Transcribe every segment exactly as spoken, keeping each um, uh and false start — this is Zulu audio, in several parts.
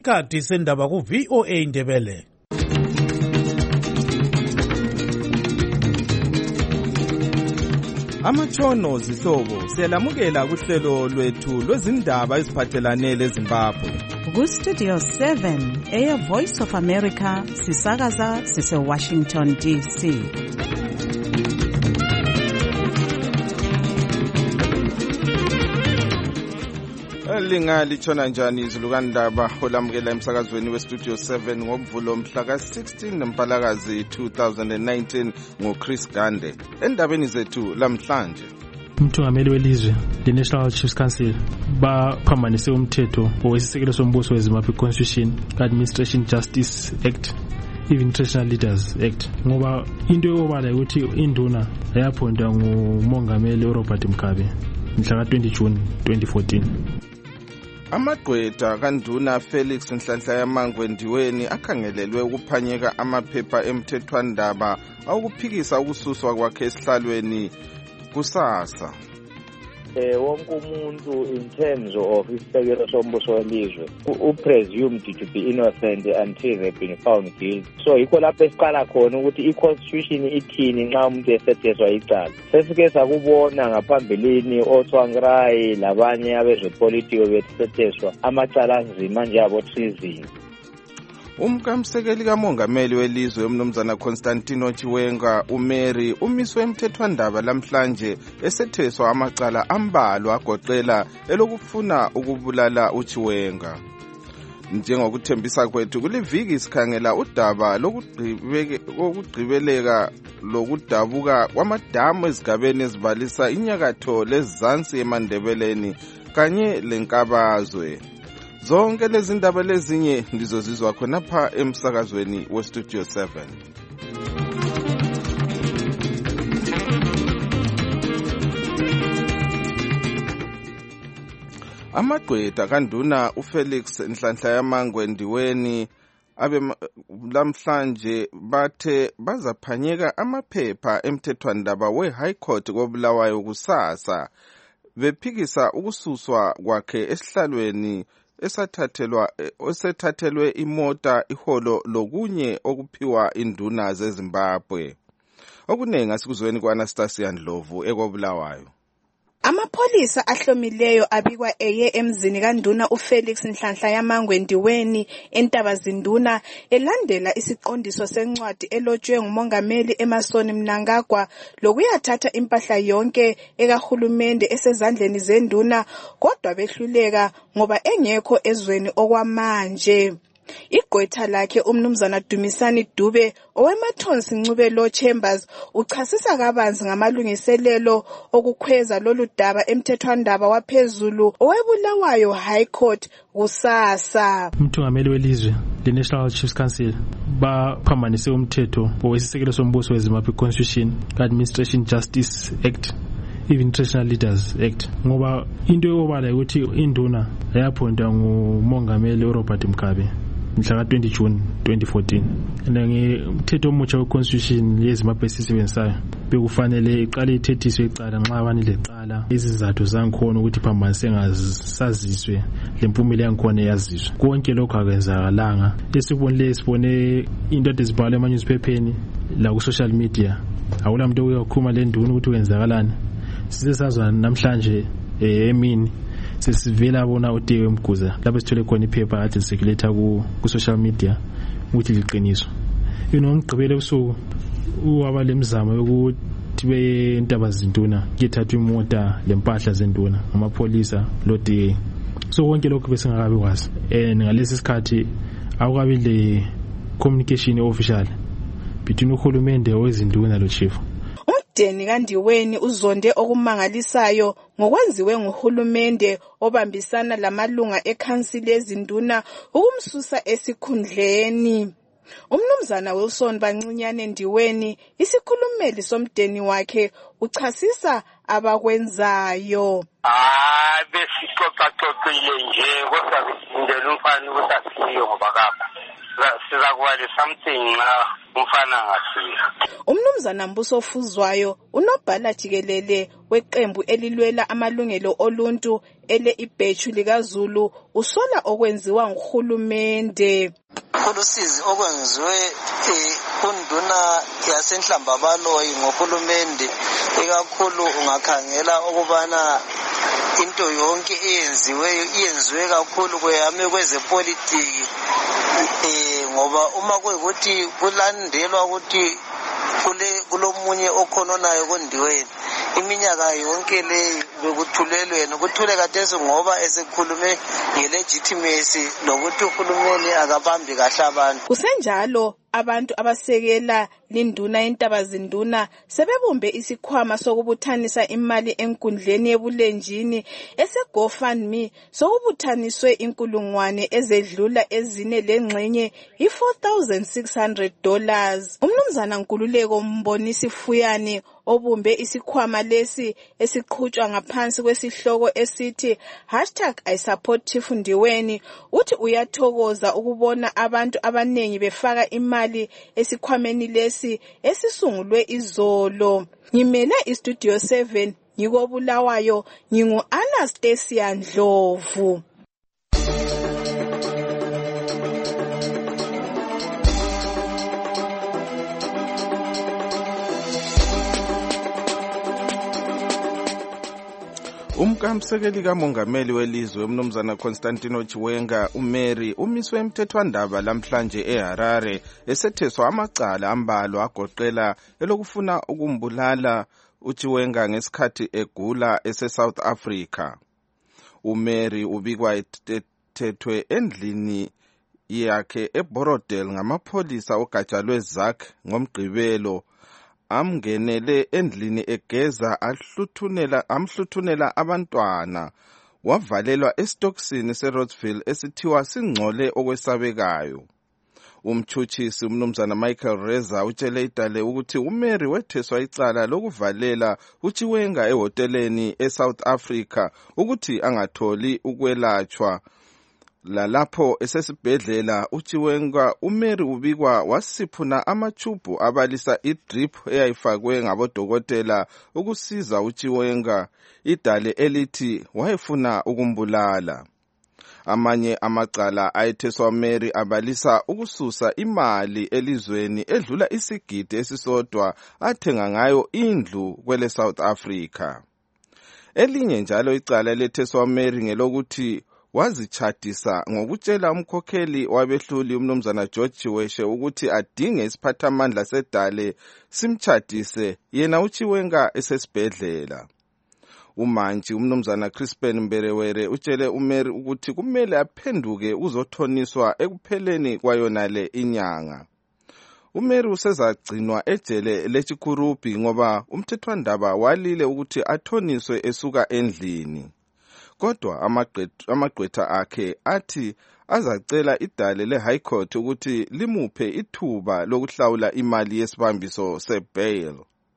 Kati sendaba ku V O A Ndebele. Amatshono zihlobo siyalamukela kuhlelo lwethu lwezindaba eziphathelane leZimbabwe. Ku Studio seven, Air Voice of America, sisakaza sise Washington D C. Linga litshona njani izulukandaba olamukela emsakazweni we Studio seven ngoMvulo mhla ka sixteen Mpalakazi two thousand nineteen ngoChris Gande. Endabeni zethu lamhlanje, umthungameli welizwe the National Chiefs Council baphambanise umthetho owesisekelo sombuso weZimbabwe Constitution, Administration Justice Act, even International Leaders Act, ngoba into yobala ukuthi induna yaphondwa ngumongameli uRobert Mugabe mhla ka twenty June twenty fourteen. Amagqwetha kaNduna Felix Nhlanhla Yamangwe Ndiweni akhangelelwe ukuphanyeka amaphepha emthethwandaba awukuphikisa ukususwa kwakhe esihlalweni kusasa. Eh wonke umuntu in terms of isisekelo sombuso welizwe upresumed to be innocent until they've been found guilty. So yikho lapho esiqala khona ukuthi iconstitution ithini nxa umuntu esetheswa icala. Sesike sakubona ngaphambilini oThwangirayi labanye abezepolitiki besetheswa amacala anzima nje abo treason. Umkamsekeli kamongameli welizwe umnumzana Constantino Chiwenga uMary umiswe emthethwandaba lamhlanje esetheswa amacala ambalwa agoqela elokufuna ukubulala uChiwenga. Njengokuthembisa kwethu kuliviki sikhangela udaba lokugqibeleka lokudabuka kwamadamu ezigabeni ezibalisa inyakatho lezansi eMandebeleni kanye lenkabazwe. Zonke lezi ndaba lezinye ndizozizwa khonapha emsakazweni we Studio seven. Amagqwetha kaNduna uFelix Nhlanhla Yamangwe Ndiweni abe lamhlanje bathe bazaphanyeka amaphepha emthethwandaba we-High Court koBulawayo kusasa bephikisa ukususwa kwakhe esihlalweni esathathelwa esethathelwe imota iholo lokunye okuphiwa induna zeZimbabwe. Okunengi asikuzweni kwaAnastasia Ndlovu ekobulawayo. Amapholisa ahlomileyo abikwa eye emzini kaNduna uFelix Nhlanhla Yamangwe Ndiweni eNtabazinduna elandela isiqondiso sencwadi elotshwe ngumongameli Emmerson Mnangagwa lokuyathatha impahla yonke ekahulumende esezandleni zenduna, kodwa behluleka ngoba engekho ezweni okwamanje. Igqwetha lakhe umnumzana Dumisani Dube owemathonsi Ncubelo Chambers uchasisa kabanzi ngamalungiselelo okukhweza lolu daba emthethwandaba waphezulu owebulawayo High Court kusasa. Umthungameli welizwe the National Chiefs Council baphambanise umthetho owesisekelo sombuso weZimbabwe Constitution, Administration Justice Act, even International Leaders Act, ngoba into yobala ukuthi induna yaphondwa ngumongameli uRobert Mugabe mhla ka twenty June twenty fourteen. Ngomthetho omutsha weConstitution yeZimbabwe esisebenzayo bekufanele iqale ithethiswe icala nxa abani lecala izizathu zankhona ukuthi phambanise ngasaziswe lempumela yankhona yaziswe. Konke lokho akwenzakalanga. Esibonile sibone into ezibhalwe emanewspapers la ku social media. Awula muntu uyakhuluma le nduna ukuthi wenzakalani. Sisesazwa namhlanje emini sesivela bona uDewe Mguza lapho sithole khona iphepha athi circulate ku ku social media ukuthi liqiniso. Inomgqibelo usuku uwaba lemizamo yokuthi beNtabazinduna kethathwa imota lempahla zenduna amapholisa lo Dewe. So konke lokho besingakabi kwazi. Eh ngalesi sikhathi akukabi le communication official between uhulumende wezinduna lo chief. Deni kaNdiweni uzonde okumangalisayo ngokwenziwe nguhulumende obambisana lamalunga ekhansili ezinduna ukumsusa esikhundleni. Umnumzana Wilson Bancinyane Ndiweni, isikhulumeli somdeni wakhe, uchasisa abakwenzayo. Ah, besixoxa xoxile nje kodwa indlela umfana ukuthi asiyo ngoba kapha. Siza kuba le something la umfana ngasiya. Umnumzana Mbuso Fuzwayo unobhala jikelele weqembu elilwela amalungelo oluntu ele ibheju likaZulu usola okwenziwa nguhulumende. Ulusizi okwenziwe kunduna yasenhlambabalo ngohulumende ikakhulu ungakhangela ukubana into yonke eyenziweyo iyenziwe kakhulu kweyame kwezepolitiki eh ngoba uma kuyikuthi kulandelwa ukuthi kule kulomunye okhononayo kondiweni iminyaka yonke le bekuthulelwe nokuthule kadeso ngoba esekhulume ngelegitimacy lokuthi uhulumeni akabambi kahle abantu. Kusenjalo abantu abasekela linduna yentabazinduna sebebumbe isikhwama sokubuthanisa imali enkundleni yebulenjini ese-GoFundMe sokubuthaniswe inkulungwane ezedlula ezine lengxenye i-four thousand six hundred dollars. Umnumzana Nkululeko Mbonisi Fuyani obumbe isikhwama lesi esiqhutshwa ngaphansi kwesihloko esithi hashtag I support Chief Ndiweni uthi uyathokoza ukubona abantu abanengi befaka imali esikhwameni lesi esisungulwe izolo. Ngimele iStudio seven ngikobulawayo ngingu Anastasia Ndlovu. Umkamsekeli kamongameli welizwe umnumzana Constantino Chiwenga uMary umiswe emthethwandaba lamhlanje eHarare esetheswa amacala ambalwa agoqela elokufuna ukumbulala uChiwenga ngesikhathi egula ese-South Africa. uMary ubikwa ethethwe endlini yakhe eBorodale ngamapholisa ogatsha lweZak ngomgqibelo amngenele endlini egeza ahluthunela amhluthunela abantwana wavalelwa esitokisini seRodsville esithiwa singcole okwesabekayo. Umtshutshisi umnumzana Michael Reza utshele idale ukuthi uMary wetheswa icala lokuvalela uChiwenga ehoteleni eSouth Africa ukuthi angatholi ukwelatshwa. Lalapho esesibhedlela uChiwenga uMary ubikwa wasiphuna amachubu abalisa idrip eyayifakwe ngabodokotela ukusiza uChiwenga idale elithi wayefuna ukumbulala. Amanye amacala ayetheswa Mary abalisa ukususa imali elizweni edlula isigidi esisodwa athenga ngayo indlu kwele South Africa. Elinye njalo icala letheswa Mary ngelokuthi wazichatisa ngokutshela umkhokheli wabehluli umnumzana George Chiweshe ukuthi adinge isiphathamandla sedale simchatise yena uChiwenga esesibhedlela. Umantshi umnumzana Crispin Mberewere utshele uMary ukuthi kumele aphenduke uzothoniswa ekupheleni kwayonale inyanga. uMary usezagcinwa ejele leChikurubi ngoba umthethwandaba walile ukuthi athoniswe esuka endlini. Kodwa amagqwetha akhe athi azacela idale leHigh Court ukuthi limuphe ithuba lokuhlawula imali yesibambiso sebail.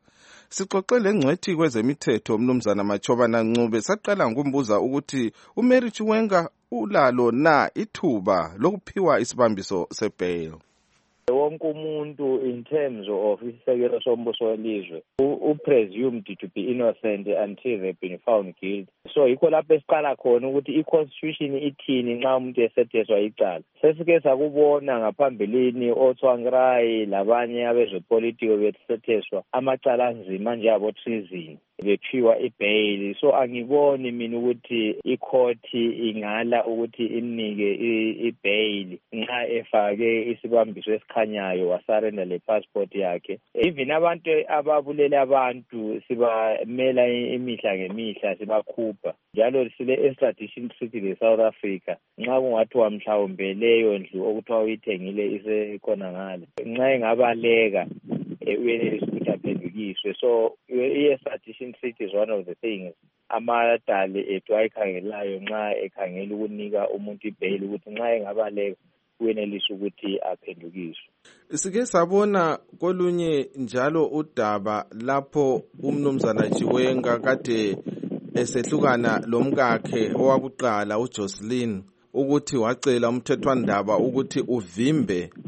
Sixoxele ngcwethi kwezemithetho umnumzana Machobana Ncube saqala ngokumbuza ukuthi uMary Chiwenga ulalo na ithuba lokuphiwa isibambiso sebail. Wonke umuntu in terms of isisekelo sombuso welizwe upresumed to be innocent until they've been found guilty. So yikho lapho esiqala khona ukuthi iconstitution ithini nxa umuntu esetheswa icala. Sesike sakubona ngaphambilini oThwangrai labanye abezepolitiki besetheswa amacala anzima nje abo treason bephiwa ibail. So angiboni mina ukuthi icourt ingala ukuthi imnike ibail nxa efake isibambiso esikhanyayo wasarenda le passport yakhe. Even abantu ababulele abantu sibamela imihla ngemihla sibakhupha njalo sile extradition treaty le South Africa nxa kungathiwa mhlawumbe leyo ndlu okuthiwa uyithengile isekhona ngale nxa engabaleka uyenelisa ukuthi aphendukiswe. So i-extradition treaty is one of the things amadale ethu ayikhangelayo nxa ekhangela ukunika umuntu ibail ukuthi nxa engabaleka uyenelisa ukuthi aphendukiswe. Sike sabona kolunye njalo udaba lapho umnumzana Chiwenga kade esehlukana lomkakhe owakuqala uJocelyn ukuthi wacela umthethwandaba ukuthi uvimbe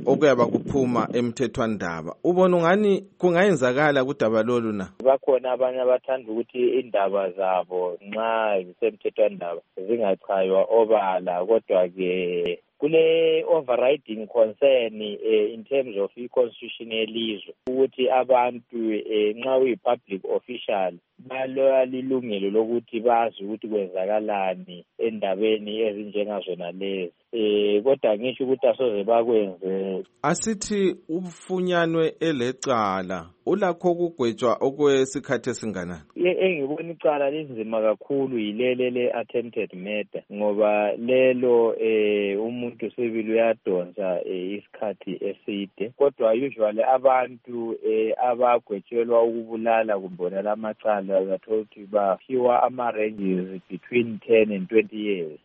okuyaba kuphuma emthethwandaba. Ubona ungani kungayenzakala kudaba lolu na? Bakhona abanye abathanda ukuthi indaba zabo nxa zisemthethwandaba zingachaywa obala, kodwa ke kule overriding concern eh, in terms of i-constitution yelizwe ukuthi abantu eh, nxa uyi-public official balilungelo lokuthi bazi ukuthi kwenzakalani endabeni ezinjengazona lezi. Eh kodwa ngisho ukuthi asoze bakwenze. Asithi ufunyanwe elecala ulakho ukugwetshwa okwesikhathi esinganani? Engibona icala linzima kakhulu yilele le attempted murder, ngoba lelo eh umuntu sibili uyadonsa eh, isikhathi eside. Kodwa usually abantu eh, abagwetshelwa ukubulala kumbona lamacala bathola ukuthi baphiwa ama-ranges between ten and twenty years.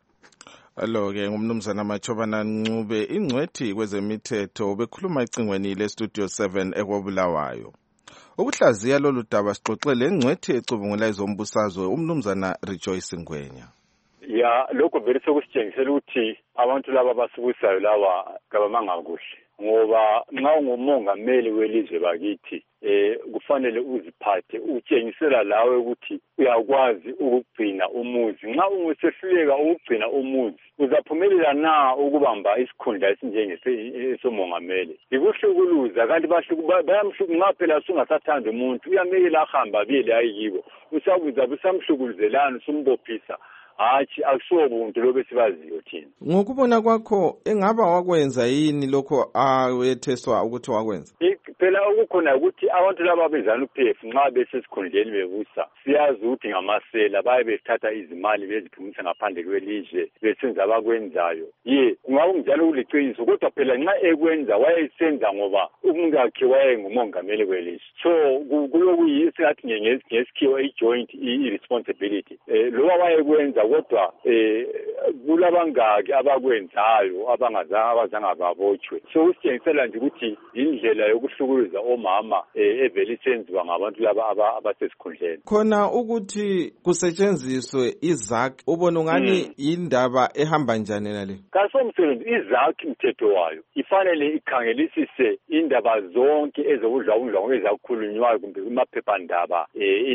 Alo-ke ngumnumzana Machobana Ncube, ingcwethi kwezemithetho, bekhuluma ecingweni le-Studio seven ekobulawayo. Ukuhlaziya lolu daba sixoxele ingcwethi ecubungula izombusazwe umnumzana Rejoice Ngwenya. Ya lokho vele sokusitshengisela ukuthi abantu laba basukusayo laba kabamanga kuhle, ngoba nxa ungumongameli welizwe bakithi eh kufanele uziphathe utshengisela lawe ukuthi uyakwazi ukugcina umuzi. Nxa ungusehluleka ukugcina umuzi uzaphumelela na ukubamba isikhundla esinjengesomongameli? Ikuhlukuluza kanti bayamhlukumeza phela sungasathanda umuntu uyamekela ahamba bile ayikibo usabuza busamhlukuluzelana sumbophisa. Hayi akusobuntu lobe sibaziyo thina. Ngokubona kwakho engaba wakwenza yini lokho awetheswa ukuthi wakwenza? Phela ukukhona ukuthi abantu laba bezana uphefu nxa besesikhundleni bebusa siyazi ukuthi ngamasela baye bethatha izimali beziphumisa ngaphandle kwelizwe besenza abakwenzayo. Ye kungaba njalo uliqiniso, kodwa phela nxa ekwenza wayesenza ngoba umuntu wakhe wayengumongameli welizwe. So kulokuyisathi ngesikhiwo i-joint i-responsibility lo wayekwenza, kodwa eh kulabangaki abakwenzayo abangazange babotshwe. So usitshengisela nje ukuthi indlela yokuhlukuluza omama evele isenziwa ngabantu laba abasesikhundleni. Khona ukuthi kusetshenziswe izakhi, ubona ngani indaba ehamba njani nale? Kasomsebenzi izakhi umthetho wayo ifanele ikhangelisise indaba zonke ezokudlawudlawo ezakhulunywayo kumbe kumaphephandaba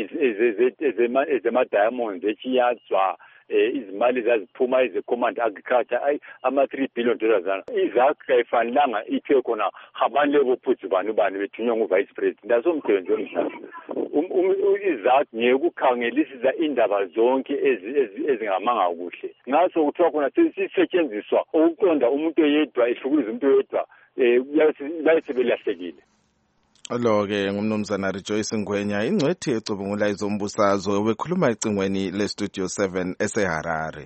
ezema diamonds echiyatswa izimali zaziphuma ezecommand agriculture ay ama three billion dollars. Izakhi kayifanelanga ithe khona habani lebo phuthu bani bani bethunywa nguvice president. Asomsebenzi omhlaba izakhi ngekukhangelisisa indaba zonke ezingamanga kuhle. Ngaso kuthiwa khona sisetshenziswa ukuqonda umuntu oyedwa ehlukuluza umuntu oyedwa yayithi belahlekile. Alo-ke ngumnumzana Rejoice Ngwenya, ingcwethi ecubungula izombusazwe, ubekhuluma ecingweni le-Studio seven eseHarare.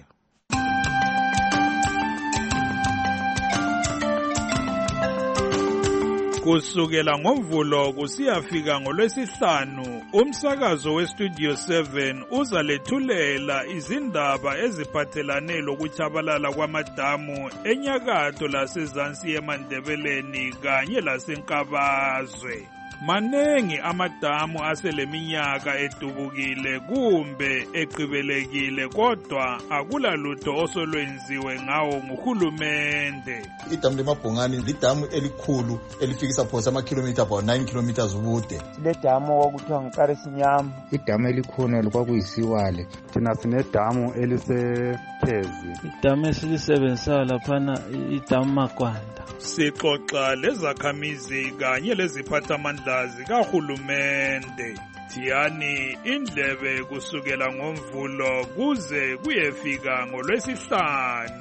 Kusukela ngoMvulo kusiyafika ngoLwesihlanu, umsakazo weStudio seven uzalethulela izindaba eziphathelane lokutshabalala kwamadamu enyakatho lasezansi yeMandebeleni kanye laseNkabazwe. Manengi amadamu aseleminyaka edubukile kumbe eqibelekile, kodwa akula lutho osolwenziwe ngawo nguhulumende. Idamu leMabhongani lidamu elikhulu elifikisa phosa amakhilomitha about nine kilometers ubude. Le damu okuthiwa nguKarisinyama, idamu elikhona lokwakuyisiwale. Thina sinedamu elisePhezi, idamu esilisebenzisayo laphana idamu Makwanda. Sixoxa lezakhamizi kanye leziphathamandla zikahulumende. Thiyani indlebe kusukela ngoMvulo kuze kuyefika ngoLwesihlanu.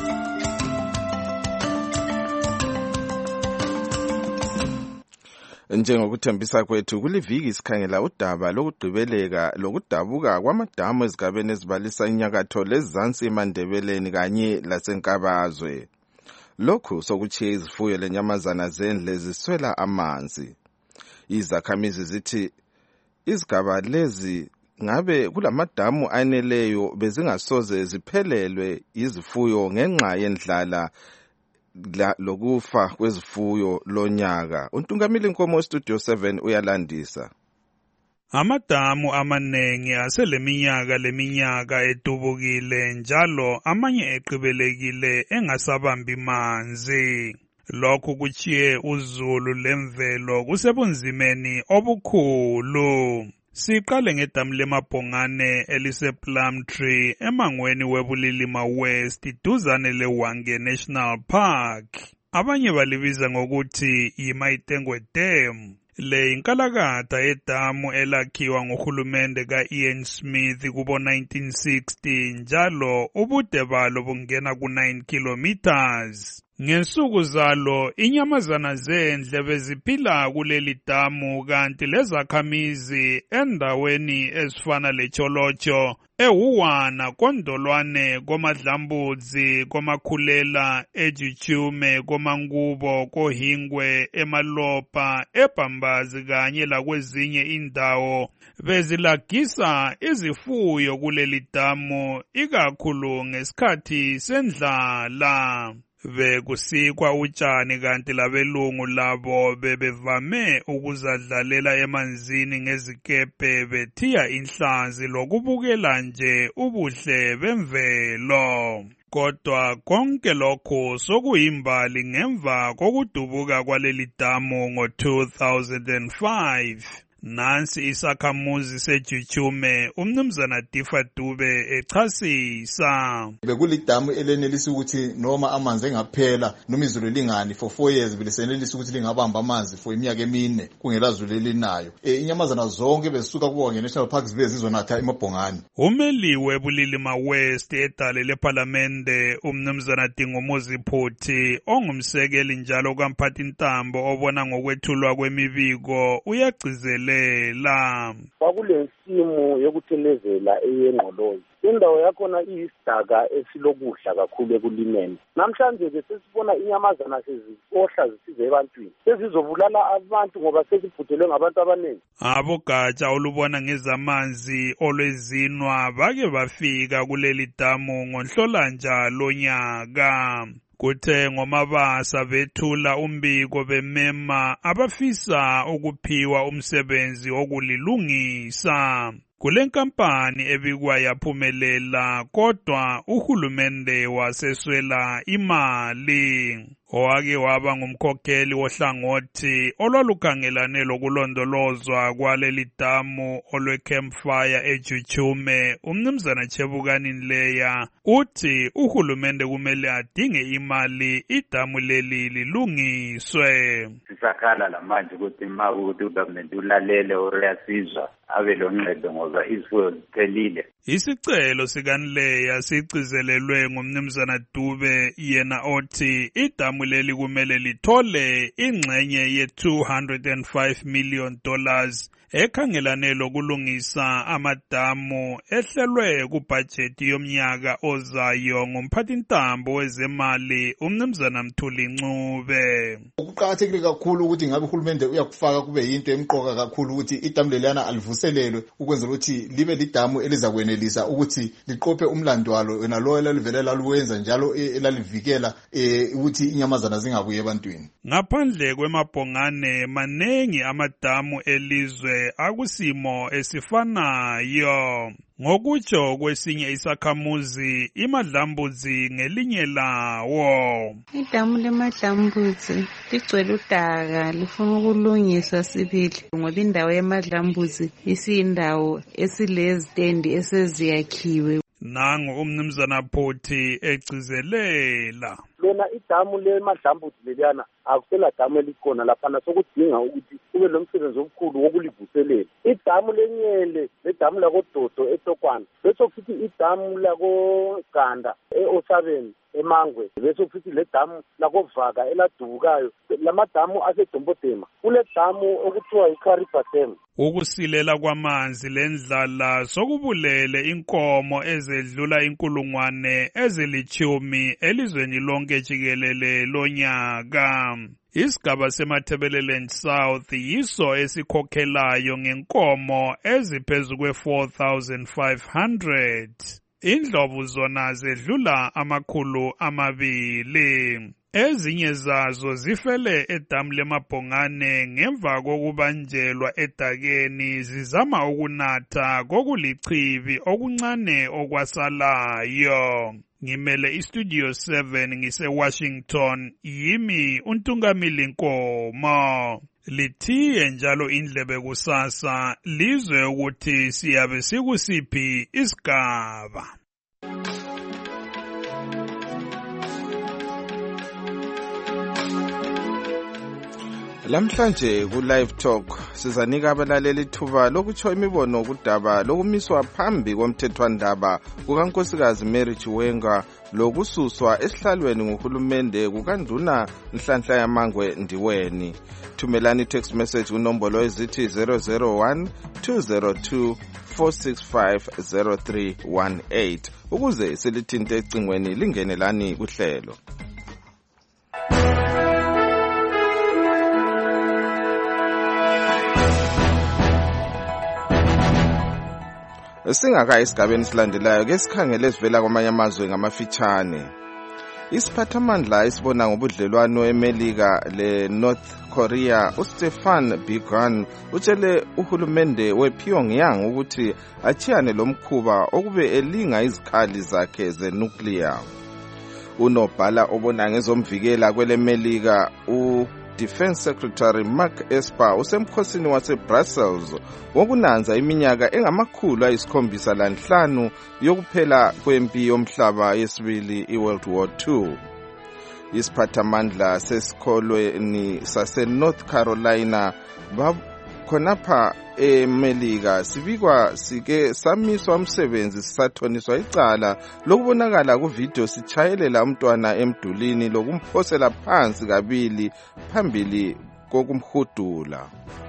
Njengokuthembisa kwethu kuliviki sikhangela udaba lokugqibeleka lokudabuka kwamadamu ezigabeni ezibalisa inyakatho lezansi eMandebeleni kanye laseNkabazwe. Lokhu sokuchiya izifuyo lenyamazana zendle ziswela amanzi. Izakhamizi zithi izigaba lezi ngabe kulamadamu aneleyo bezingasoze ziphelelwe izifuyo ngenxa yendlala lokufa kwezifuyo lonyaka. Untungamili Nkomo Studio seven uyalandisa. Amadamu amanengi aseleminyaka leminyaka edubukile njalo amanye eqibelekile engasabambi manzi. Lokhu kuchiye uzulu lemvelo kusebunzimeni obukhulu. Siqale ngedamu leMabhongane elise Plumtree emangweni weBulilima West duzane leWange National Park. Abanye balibiza ngokuthi yiMaitengwe Dam. Le inkalakatha yedamu elakhiwa nguhulumende ka-Ian Smith kubo nineteen sixty njalo ubude balo bungena ku nine kilometers. Ngensuku zalo inyamazana zendle beziphila kuleli damu kanti lezakhamizi endaweni ezifana leCholocho, eHuwana, Kondolwane, koMadlambudzi, koMakhulela, eJujume, koMangubo, koHingwe, eMalopa, eBhambazi kanye lakwezinye indawo bezilagisa izifuyo kuleli damu ikakhulu ngesikhathi sendlala. Bekusikwa utshani kanti labelungu labo bebevame ukuzadlalela emanzini ngezikepe bethiya inhlanzi lokubukela nje ubuhle bemvelo. Kodwa konke lokho sokuyimbali ngemva kokudubuka kwaleli damu ngo two thousand five. Nansi isakhamuzi seJujume umnumzana Difa Dube echasisa. Bekulidamu elenelisa ukuthi noma amanzi engaphela noma izulu lingani for four years bilisenelisa ukuthi lingabamba amanzi for iminyaka emine kungela zulu elinayo. E, inyamazana zonke bezisuka kubo ngeNational Parks bezizonatha eMabhongane. Umeli weBulilima West edale leParlamente umnumzana Dingomuzi Phuthi ongumsekeli njalo kaMphathintambo obona ngokwethulwa kwemibiko uyagcizela la kwakule nsimo yokuthelezela eyengqoloyi. Indawo yakhona iyisidaka esilokudla kakhulu ekulimeni. Namhlanje ke sesibona inyamazana sezihlohla zisize ebantwini. Sezizobulala abantu ngoba sezibhudelwe ngabantu abaningi. Abogatsha olubona ngezamanzi olwezinwa bake bafika kuleli damu ngoNhlolanja lonyaka. Kuthe ngomabasa bethula umbiko bemema abafisa ukuphiwa umsebenzi wokulilungisa. Kule nkampani ebikwa yaphumelela kodwa uhulumende waseswela imali. Owake waba ngumkhokheli wohlangothi olwalukhangelane lokulondolozwa kwaleli damu olweCampfire eJujume umnumzana Chebukani Nleya uthi uhulumende kumele adinge imali idamu leli lilungiswe. Sisakhala lamanje ukuthi makuthi uGovernment ulalele uyasizwa abe loncedo ngoba izifuyo ziphelile. Isicelo sikaNleya sigcizelelwe ngumnumzana Dube yena othi idamu leli kumele lithole ingxenye ye two hundred five million dollars ekhangelane lokulungisa amadamu ehlelwe kubhajethi yomnyaka ozayo ngumphathintambo wezemali umnumzana Mthuli Ncube. Ukuqakathekile kakhulu ukuthi ngabe uhulumende uyakufaka kube yinto emqoka kakhulu ukuthi idamu lelana alivuselelwe ukwenzela ukuthi libe lidamu elizakwenelisa ukuthi liqophe umlando walo wena lo elivele laluwenza njalo elalivikela ukuthi inyamazana zingabuye ebantwini. Ngaphandle kweMabhongane manengi amadamu elizwe akusimo esifanayo. Ngokutsho kwesinye isakhamuzi iMadlambudzi ngelinye lawo. Idamu leMadlambudzi ligcwele udaka lifuna ukulungiswa sibili ngoba indawo yeMadlambudzi isiyindawo esilezitendi eseziyakhiwe. Nangu umnumzana Phuthi egcizelela. Lona idamu leMadlambudzi leliyana akusela damu elikhona laphana sokudinga ukuthi kube lomsebenzi omkhulu wokulivuselela. Idamu leNyele ledamu lakoDodo eTokwana bese futhi idamu lakoGanda eOsabeni eMangwe bese futhi ledamu lakoVaka eladubukayo lamadamu aseDombodema kule damu okuthiwa iKariba Dam. Ukusilela kwamanzi lendlala sokubulele inkomo ezedlula inkulungwane ezilichumi elizweni lonke jikelele lonyaka. Isigaba seMatabeleland South yiso esikhokhelayo ngenkomo eziphezu kwe four thousand five hundred. Indlovu zona zedlula amakhulu amabili. Ezinye zazo zifele edamu leMabhongane ngemva kokubanjelwa edakeni zizama ukunatha kokulichibi okuncane okwasalayo. ngimele istudio seven ngise-Washington, yimi uNtungamili Nkomo. Lithiye njalo indlebe kusasa lizwe ukuthi siyabe sikusiphi isigaba. Lamhlanje ku Live Talk sizanika abalaleli ithuba lokutsho imibono kudaba lokumiswa phambi komthethwandaba kukaNkosikazi Mary Chiwenga lokususwa esihlalweni nguhulumende kukanduna Nhlanhla Yamangwe Ndiweni. Thumelani text message kunombolo ezithi zero zero one two zero two four six five zero three one eight ukuze silithinte ecingweni lingenelani kuhlelo. Singaka esigabeni silandelayo ke sikhangele sivela kwamanye amazwe ngamafitshane. Isiphathamandla isibona ngobudlelwano eMelika le North Korea uStefan Biegun utshele uhulumende wePyongyang ukuthi achiyane lomkhuba okube elinga izikhali zakhe zenuclear. Unobhala obona ngezomvikela kweleMelika u Defense Secretary Mark Esper usemkhosini wase-Brussels wokunanza iminyaka engamakhulu ayisikhombisa lanhlanu yokuphela kwempi yomhlaba yesibili i-World War Two. Isiphathamandla sesikolweni sase-North Carolina khonapha eMelika sibikwa sike samiswa umsebenzi sisathoniswa icala lokubonakala kuvideo sichayelela umntwana emdulini lokumphosela phansi kabili phambili kokumhudula.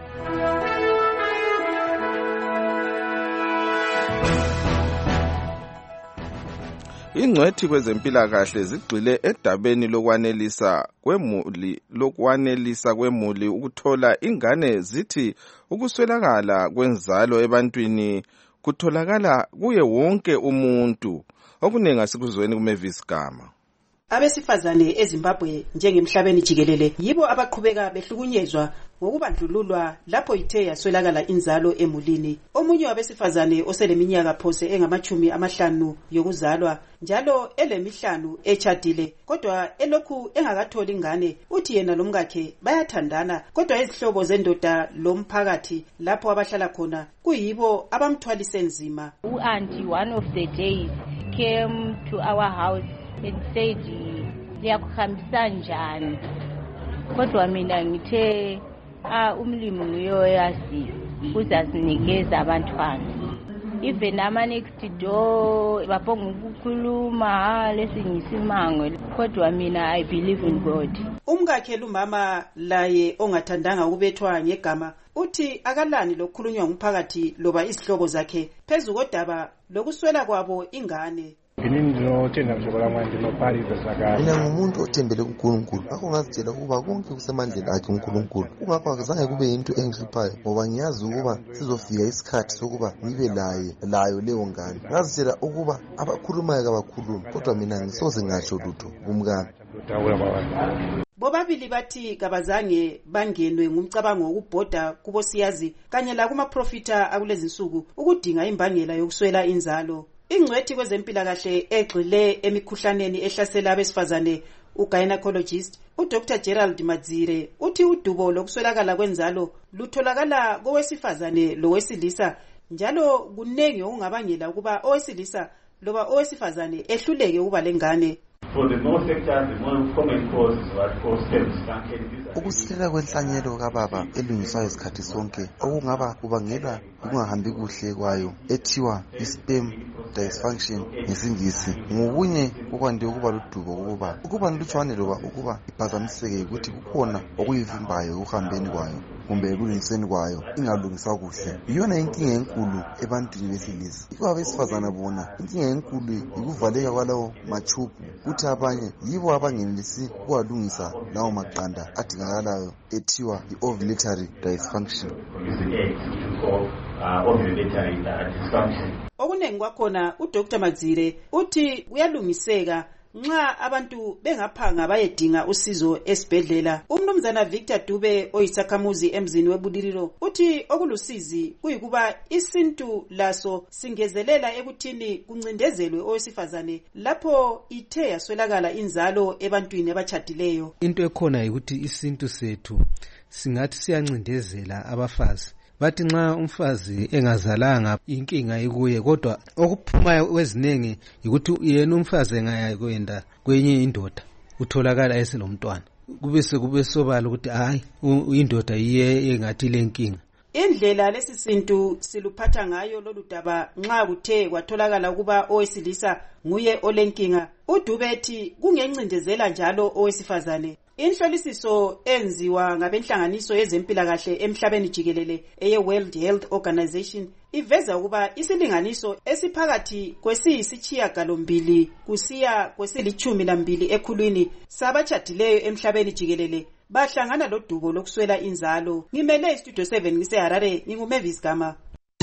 Ingcwethi kwezempilakahle zigxile edabeni lokwanelisa kwemuli lokwanelisa kwemuli ukuthola ingane zithi ukuswelakala kwenzalo ebantwini kutholakala kuye wonke umuntu okunenga sikuzweni kuMavis Gama. Abesifazane eZimbabwe njengemhlabeni jikelele yibo abaqhubeka behlukunyezwa ngokubandlululwa lapho ithe yaswelakala inzalo emulini. Omunye wabesifazane oseleminyaka phose engamachumi amahlanu yokuzalwa njalo elemihlanu echadile kodwa elokhu engakatholi ingane uthi yena lomkakhe bayathandana kodwa izihlobo zendoda lomphakathi lapho abahlala khona kuyibo abamthwalise nzima. U-auntie one of the days came to our house and said liyakuhambisa njani kodwa mina ngithe ah umlimi nguyoyazi uzasinikeza abantwana. Even ama next door babonga ukukhuluma lesinyisimangwe kodwa mina I believe in God. Umkakhe lumama laye ongathandanga ukubethwa ngegama uthi akalani lokukhulunywa ngumphakathi loba izihlobo zakhe phezu kodaba lokuswela kwabo ingane. Mina ngumuntu othembele kuNkulunkulu akho ngazitshela ukuba konke kusemandleni akhe uNkulunkulu kungakho akuzange kube yinto engihluphayo ngoba ngiyazi ukuba sizofika isikhathi sokuba ngibe laye layo leyo ngane. Ngazitshela ukuba abakhulumayo kabakhulumi kodwa mina ngisoze ngasho lutho kumkami. Bobabili bathi kabazange bangenwe ngumcabango wokubhoda kubo siyazi kanye la kuma profita akulezinsuku ukudinga imbangela yokuswela inzalo. Ingcwethi kwezempilakahle egxile emikhuhlaneni ehlasela abesifazane ugynecologist uDr Gerald Madzire uthi udubo lokuswelakala kwenzalo lutholakala kowesifazane lowesilisa njalo kunengi okungabangela ukuba owesilisa loba owesifazane ehluleke ukuba lengane. For the most sectors, the more common cause is what causes stem. Ukusilela kwenhlanyelo kababa elungiswayo isikhathi sonke okungaba kubangelwa ukungahambi kuhle kwayo ethiwa sperm dysfunction ngesingisi ngokunye okwande ukuba ludubo ukuba ukuba nlutshwane loba ukuba iphazamiseke ukuthi kukhona okuyivimbayo ukuhambeni kwayo kumbe ekulungiseni kwayo ingalungiswa kuhle. Iyona inkinga enkulu ebantwini besilisa. Iko abesifazana bona inkinga enkulu ikuvaleka kwalawo machubu kuthi abanye yibo abangenelisi ukuwalungisa lawo maqanda adingakalayo ethiwa i-ovulatory dysfunction. Okunengi kwakhona uDr Madzire uthi kuyalungiseka nxa abantu bengaphanga bayedinga usizo esibhedlela. Umnumzana Victor Dube oyisakhamuzi emzini weBulililo uthi okulusizi kuyikuba isintu laso singezelela ekuthini kuncindezelwe owesifazane lapho ithe yaswelakala inzalo ebantwini abatshadileyo. Into ekhona yikuthi isintu sethu singathi siyancindezela abafazi. Bathi nxa umfazi engazalanga inkinga ikuye, kodwa okuphuma kwezinengi ukuthi yena umfazi engayakwenda kwenye indoda utholakala eselomntwana, kube sekube sobala ukuthi hayi indoda iye engathi lenkinga. Indlela lesisintu siluphatha ngayo lolu daba nxa kuthe kwatholakala ukuba owesilisa nguye olenkinga, uDubethi kungencindezela njalo owesifazane. Inhlolisiso enziwa ngabenhlanganiso yezempilakahle emhlabeni jikelele eye World Health Organization iveza ukuba isilinganiso esiphakathi kwesiyisitshiyagalombili kusiya kwesilichumi lambili ekhulwini sabatshadileyo emhlabeni jikelele bahlangana lodubo lokuswela inzalo. Ngimele iStudio seven ngiseHarare, nginguMavis Gama.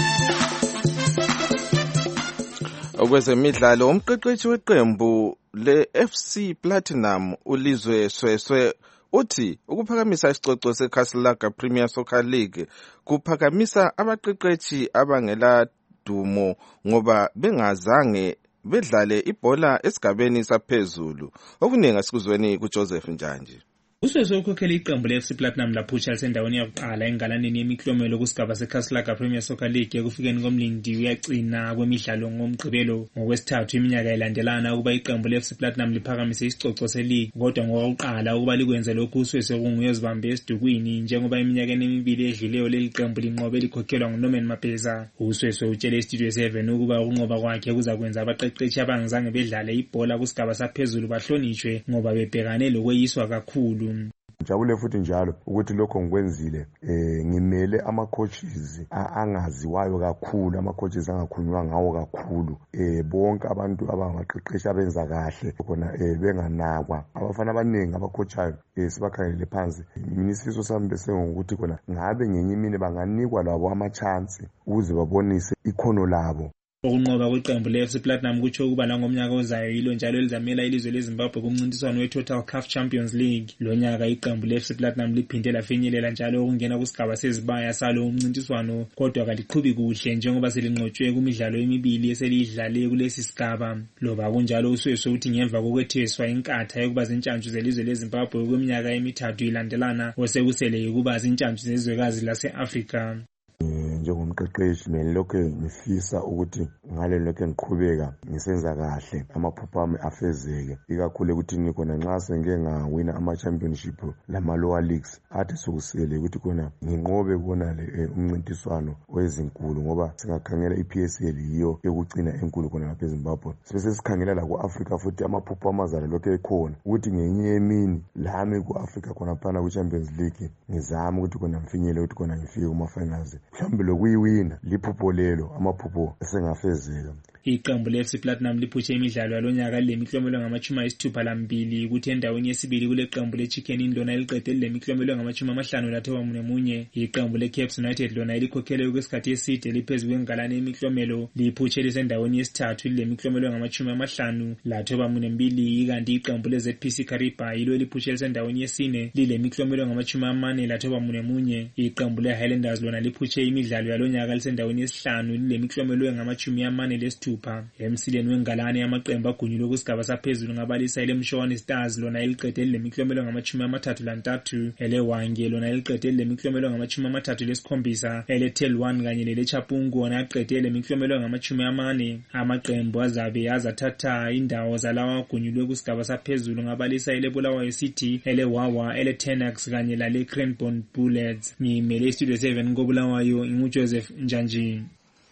Okwezemidlalo, umqeqeshi weqembu le-F C Platinum uLizwe Sweswe uthi ukuphakamisa isicoco seCasalaga Premier Soccer League kuphakamisa abaqeqeshi abangela dumo ngoba bengazange bedlale ibhola esigabeni saphezulu. Okuningi asikuzweni kuJoseph Njanje. Usweswe ukhokhela iqembu le-F C Platinum laphutsha lisendaweni yokuqala engalaneni yemiklomelo kusigaba seCasalaga Premier Soccer League ekufikeni komlindi uyagcina kwemidlalo ngomgqibelo ngokwesithathu iminyaka elandelana ukuba iqembu le-F C Platinum liphakamise isicoco se-league, kodwa ngokuqala ukuba likwenze lokhu Usweswe kunguye ozibambe esidukwini njengoba iminyakeni emibili edluleyo leli qembu linqobe likhokhelwa nguNorman Mapeza. Usweswe utshele iStudio seven ukuba ukunqoba kwakhe kuzakwenza abaqeqeshi abangazange bedlale ibhola kusigaba saphezulu bahlonishwe ngoba bebhekane lokweyiswa kakhulu. Ngijabule futhi njalo ukuthi lokho ngikwenzile eh ngimele ama coaches angaziwayo kakhulu, ama coaches angakhulunywa ngawo kakhulu, eh bonke abantu abangaqeqesha abenza kahle khona eh benganakwa. Abafana abaningi abacoachayo eh sibakhangelele phansi. Minisifiso sami bese ngokuthi khona ngabe ngenye imini banganikwa labo ama chance ukuze babonise ikhono labo. Ukunqoba kweqembu le-F C Platinum kutsho ukuba langomnyaka ozayo yilo njalo elizamela ilizwe leZimbabwe kumncintiswano we-Total C A F Champions League. Lo nyaka iqembu le-F C Platinum liphinde lafinyelela njalo ukungena kusigaba sezibaya salo umncintiswano, kodwa kaliqhubi kuhle njengoba selinqotshwe kumidlalo emibili eselidlale kulesi sigaba. Loba kunjalo Usweswe uthi ngemva kokwetheswa inkatha yokuba zintshantshu zelizwe leZimbabwe kweminyaka emithathu ilandelana osekusele ukuba zintshantshu zezwekazi lase-Afrika. Njengomqeqeshi nelokho ngifisa ukuthi ngale lokho ngiqhubeka ngisenza kahle amaphupho ami afezeke, ikakhulu ukuthi nikhona nxa sengeke ngawina ama championship lama lower leagues athi sokusele ukuthi khona nginqobe kona le umncintiswano wezinkulu, ngoba singakhangela iP S L yiyo ekugcina enkulu khona lapha eZimbabwe. Sibese sikhangela la ku-Africa futhi amaphupho amazala lokho ekhona ukuthi ngenye emini lami ku-Africa khona phana ku-Champions League ngizama ukuthi khona mfinyele ukuthi khona ngifike kuma-finals, mhlawumbe lokuyiwina liphupho lelo, amaphupho esengafezeka. Iqembu le-F C Platinum liphushe imidlalo yalonyaka lemiklomelo ngamachumi ayisithupha lambili kuthi endaweni yesibili kule qembu le-Chicken Inn lona liqede lemiklomelo ngamachumi amahlanu lathoba mune munye. Iqembu le-Caps United lona elikhokhele okwesikhathi eside liphezu kwengalane yemiklomelo liphushe lisendaweni yesithathu lemiklomelo ngamachumi amahlanu lathoba mune mbili, kanti iqembu le-Z P C Kariba yilo eliphushe lisendaweni yesine lilemiklomelo ngamachumi amane lathoba mune munye. Iqembu le-Highlanders lona liphushe imidlalo yalonyaka lisendaweni yesihlanu lilemiklomelo ngamachumi amane lesithupha. Emsileni wengalane yamaqembu agunyulwe kusigaba saphezulu ngabalisa eleMshwana Stars lona eliqede lemiklomelo ngamachumi amathathu lantathu, eleWange lona eliqede lemiklomelo ngamachumi amathathu lesikhombisa, eleTel one kanye leleChapungu wona aqede lemiklomelo ngamachumi amane. Amaqembu azabe azathatha indawo zalawa agunyulwe kusigaba saphezulu ngabalisa eleBulawayo City, eleWawa, eleTenax kanye lale Cranbourne Bullets. Ngimele iStudio seven koBulawayo, inguJoseph Njanji.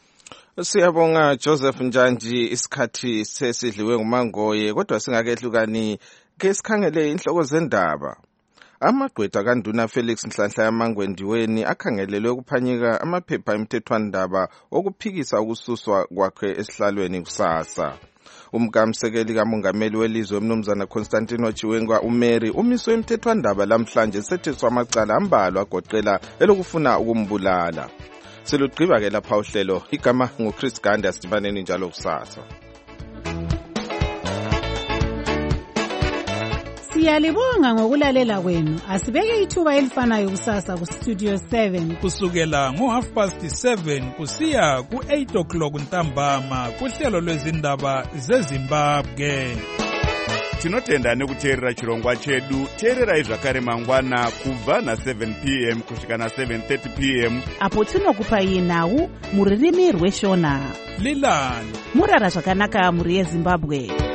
Siyabonga Joseph Njanji. Isikhathi sesidliwe ngumangoye, kodwa singakehlukani ke sikhangele inhloko zendaba. Amagqwetha kaNduna Felix Nhlanhla yamangwendiweni akhangelelwe ukuphanyika amaphepha emthethwandaba okuphikisa ukususwa kwakhe esihlalweni kusasa. Umkamsekeli kamongameli welizwe umnumzana Constantino Chiwenga uMary umiswe emthethwandaba lamhlanje setheswa amacala ambalwa agoqela elokufuna ukumbulala. Silugqiba ke lapha uhlelo. Igama nguChris Gandhi, asidibaneni njalo kusasa. Siyalibonga ngokulalela kwenu. Asibeke ithuba elifanayo kusasa ku Studio seven. Kusukela ngo half past seven kusiya ku eight o'clock ntambama kuhlelo lwezindaba zeZimbabwe. Tinotenda nekuteerera chirongwa chedu. Teererai zvakare mangwana kubva na seven p m kusvika na seven thirty p m apo tinokupai nhau muririmi rweshona. Lilani murara zvakanaka muri yeZimbabwe.